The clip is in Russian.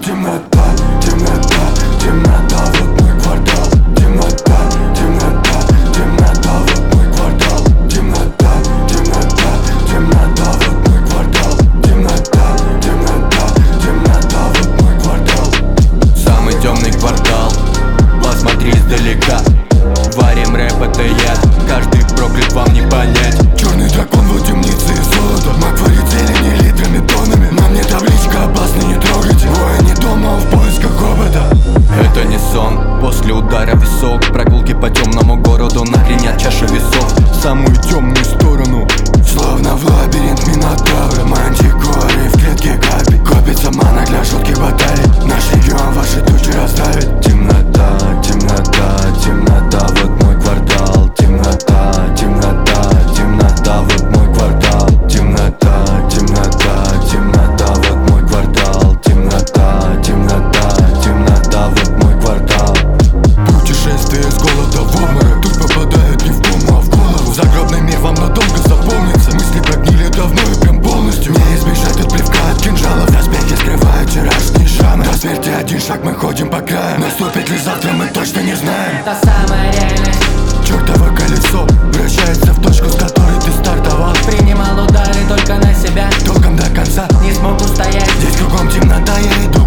Темнота, темнота, темнота, вот мой квартал. Темнота, темнота, темнота, вот мой квартал. Темнота, темнота, темнота, вот мой квартал. Темнота, темнота, темнота, вот мой квартал. Самый темный квартал, посмотри издалека. Варим рэп, это яд, каждый проклят, вам не понять. Черный дракон, вот темницы и золото. Маг творит зелени литрами, тоннами. На мне табличка, опасно, не трогайте. Воин не дома, в поисках опыта. Это не сон, после удара висок. Прогулки по темному городу накренят чашу весов в самую темную сторону. Словно в лабиринт Минотавра, мантикоры в клетке капи. Копится мана для жутких баталий. Наш регион ваши тучи расставит. Темнота, темнота, темнота, вот мой квартал. Темнота, темнота, темнота, вот мой квартал. Темнота, темнота, темнота, вот мой квартал. Темнота, темнота, темнота, вот мой квартал. Путешествие с голода в обморок. Тут попадают не в кому, а в голову. Загробный мир вам надолго запомнится. Мысли прогнили давно и прям полностью. Не избежать от плевка от кинжалов. Доспехи скрывают вчерашние шрамы. До смерти один шаг, мы ходим по краям. Наступит ли завтра, мы точно не знаем. Та самая реальность. Чёртово колесо вращается в точку, с которой ты стартовал. Принимал удары только на себя. Толком до конца Не смог устоять. Здесь кругом темнота, я иду